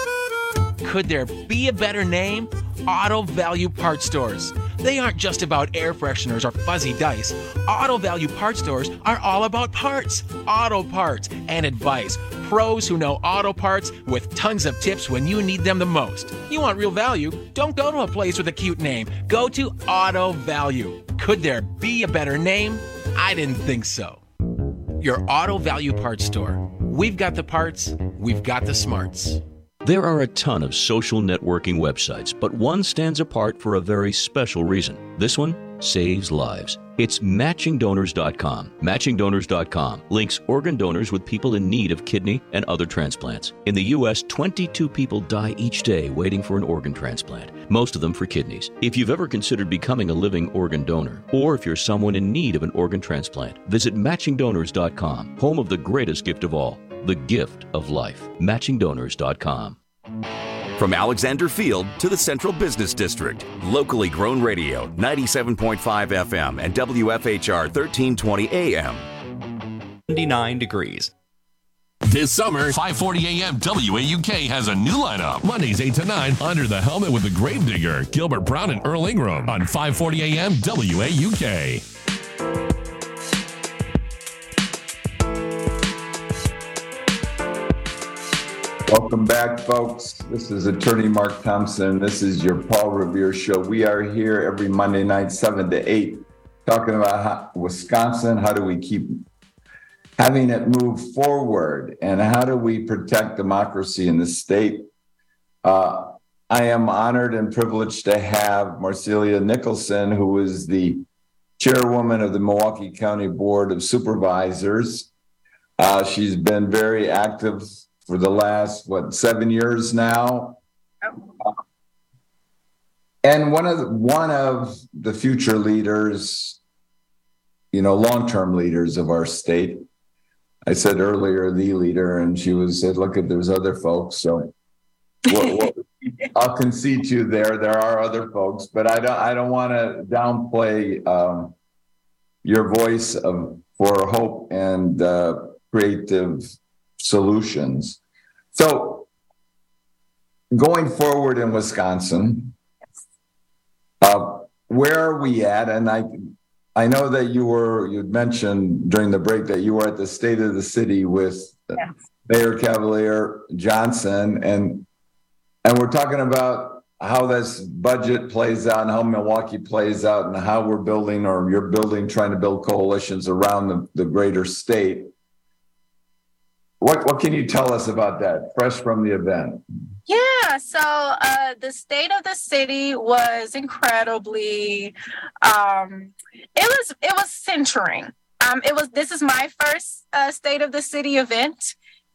Could there be a better name? Auto Value Parts Stores. They aren't just about air fresheners or fuzzy dice. Auto Value Parts Stores are all about parts, auto parts, and advice. Pros who know auto parts with tons of tips when you need them the most. You want real value? Don't go to a place with a cute name. Go to Auto Value. Could there be a better name? I didn't think so. Your Auto Value Parts Store. We've got the parts, we've got the smarts. There are a ton of social networking websites, but one stands apart for a very special reason. This one saves lives. It's matching donors dot com. matching donors dot com links organ donors with people in need of kidney and other transplants. In the U S, twenty-two people die each day waiting for an organ transplant, most of them for kidneys. If you've ever considered becoming a living organ donor, or if you're someone in need of an organ transplant, visit matching donors dot com, home of the greatest gift of all, the gift of life. matching donors dot com. From Alexander Field to the Central Business District, locally grown radio, ninety-seven point five F M and W F H R thirteen twenty A M. seventy-nine degrees. This summer, five forty A M W A U K has a new lineup. Mondays eight to nine, Under the Helmet with the Gravedigger, Gilbert Brown and Earl Ingram on five forty A M W A U K. Welcome back, folks. This is Attorney Mark Thompson. This is your Paul Revere Show. We are here every Monday night, seven to eight, talking about how, Wisconsin. How do we keep having it move forward? And how do we protect democracy in the state? Uh, I am honored and privileged to have Marcelia Nicholson, who is the chairwoman of the Milwaukee County Board of Supervisors. Uh, she's been very active for the last, what, seven years now. Uh, and one of the, one of the future leaders, you know, long-term leaders of our state. I said earlier, the leader, and she was said, look, if there's other folks. So we'll, we'll, I'll concede to you there. There are other folks, but I don't, I don't want to downplay um, your voice of, for hope and uh, creative solutions. So going forward in Wisconsin, uh, where are we at? And I I know that you were, you'd mentioned during the break that you were at the State of the City with yes. Mayor Cavalier Johnson, and and we're talking about how this budget plays out and how Milwaukee plays out and how we're building, or you're building, trying to build coalitions around the, the greater state. What what can you tell us about that, fresh from the event? Yeah, so uh, the State of the City was incredibly, um, it was it was centering. Um, it was this is my first uh, State of the City event,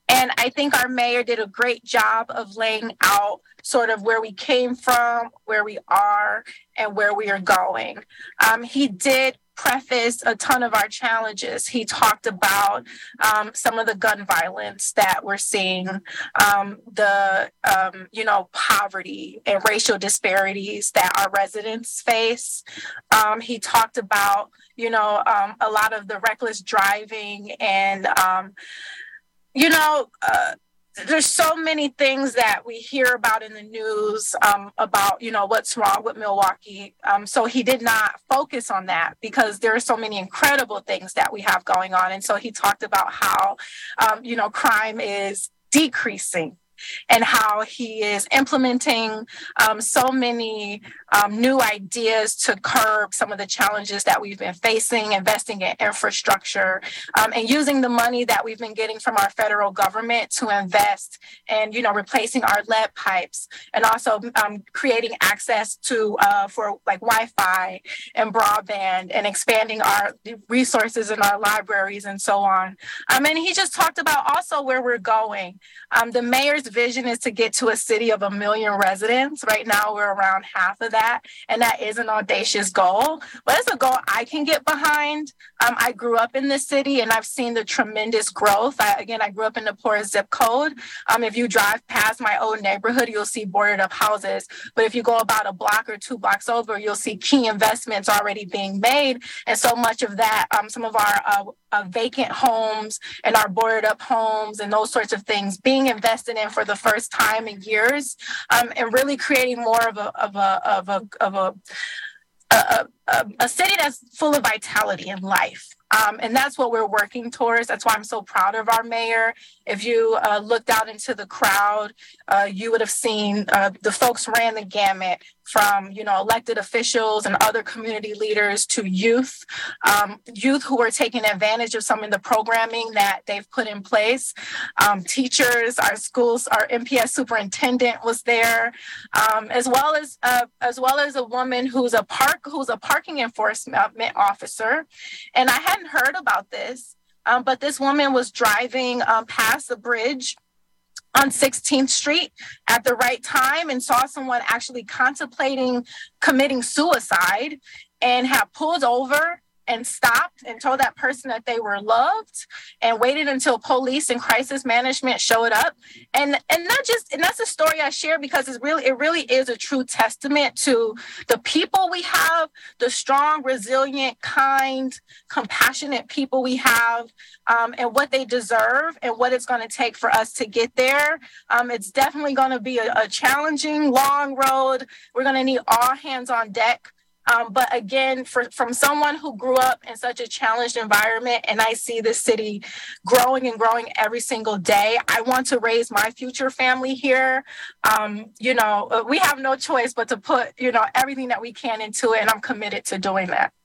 And I think our mayor did a great job of laying out sort of where we came from, where we are, and where we are going. Um, he did preface a ton of our challenges. He talked about um, some of the gun violence that we're seeing, um, the, um, you know, poverty and racial disparities that our residents face. Um, he talked about, you know, um, a lot of the reckless driving and, um, you know, uh, there's so many things that we hear about in the news um, about, you know, what's wrong with Milwaukee. Um, so he did not focus on that because there are so many incredible things that we have going on. And so he talked about how, um, you know, crime is decreasing and how he is implementing um, so many um, new ideas to curb some of the challenges that we've been facing, investing in infrastructure, um, and using the money that we've been getting from our federal government to invest in, you know, replacing our lead pipes and also um, creating access to uh, for like Wi-Fi and broadband and expanding our resources in our libraries and so on. Um, and he just talked about also where we're going. Um, the mayor's vision is to get to a city of a million residents. Right now, we're around half of that, and that is an audacious goal, but it's a goal I can get behind. Um, I grew up in this city, and I've seen the tremendous growth. I, again, I grew up in the poorest zip code. Um, if you drive past my old neighborhood, you'll see boarded up houses, but if you go about a block or two blocks over, you'll see key investments already being made, and so much of that, um, some of our uh, uh, vacant homes and our boarded up homes and those sorts of things being invested in for the first time in years, um, and really creating more of a of a of a of a a, a, a city that's full of vitality and life. Um, and that's what we're working towards. That's why I'm so proud of our mayor. If you uh, looked out into the crowd, uh, you would have seen uh, the folks ran the gamut from, you know, elected officials and other community leaders to youth, um, youth who are taking advantage of some of the programming that they've put in place. Um, teachers, our schools, our M P S superintendent was there, um, as well as uh, as well as a woman who's a park who's a parking enforcement officer. And I hadn't heard about this, um, but this woman was driving um, past a bridge on sixteenth street at the right time and saw someone actually contemplating committing suicide and had pulled over and stopped and told that person that they were loved and waited until police and crisis management showed up. And and not just, and that's a story I share because it's really, it really is a true testament to the people we have, the strong, resilient, kind, compassionate people we have, um, and what they deserve and what it's going to take for us to get there. Um, it's definitely going to be a, a challenging, long road. We're going to need all hands on deck. Um, but again, for, from someone who grew up in such a challenged environment, and I see this city growing and growing every single day, I want to raise my future family here. Um, you know, we have no choice but to put, you know, everything that we can into it, and I'm committed to doing that.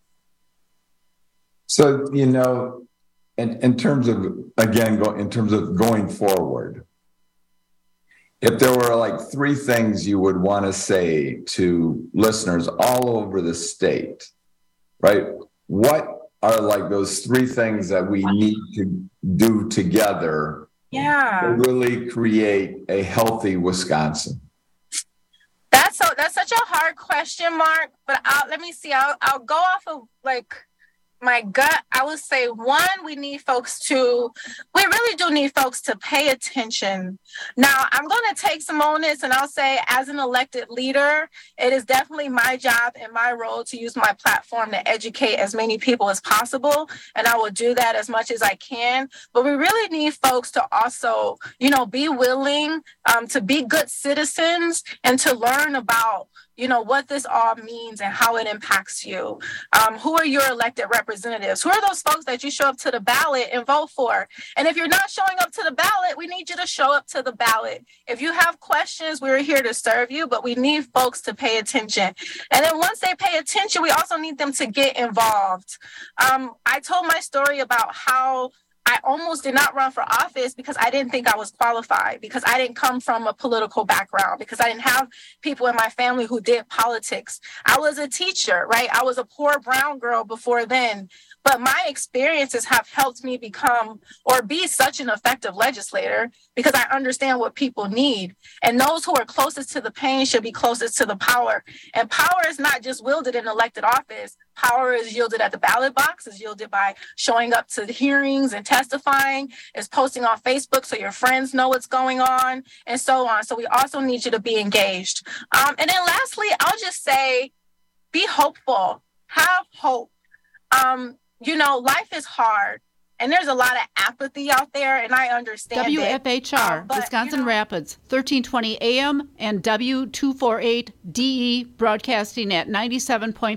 So, you know, in, in terms of, again, go, in terms of going forward, if there were like three things you would want to say to listeners all over the state, right? What are like those three things that we need to do together yeah. to really create a healthy Wisconsin? That's so that's such a hard question, Mark, but I'll, let me see. I'll, I'll go off of like my gut. I would say, one, we need folks to, we really do need folks to pay attention. Now, I'm going to take some onus and I'll say, as an elected leader, it is definitely my job and my role to use my platform to educate as many people as possible. And I will do that as much as I can. But we really need folks to also, you know, be willing um, to be good citizens and to learn about, you know, what this all means and how it impacts you. Um, who are your elected representatives? Who are those folks that you show up to the ballot and vote for? And if you're not showing up to the ballot, we need you to show up to the ballot. If you have questions, we're here to serve you, but we need folks to pay attention. And then once they pay attention, we also need them to get involved. Um, I told my story about how I almost did not run for office because I didn't think I was qualified, because I didn't come from a political background, because I didn't have people in my family who did politics. I was a teacher, right? I was a poor brown girl before then. But my experiences have helped me become or be such an effective legislator because I understand what people need. And those who are closest to the pain should be closest to the power. And power is not just wielded in elected office. Power is yielded at the ballot box, is yielded by showing up to the hearings and testifying, is posting on Facebook so your friends know what's going on, and so on. So we also need you to be engaged. Um, and then lastly, I'll just say, be hopeful, have hope. Um, you know, life is hard. And there's a lot of apathy out there, and I understand W F H R, uh, but, Wisconsin you know, Rapids, thirteen twenty A M and W two forty-eight D E broadcasting at ninety-seven point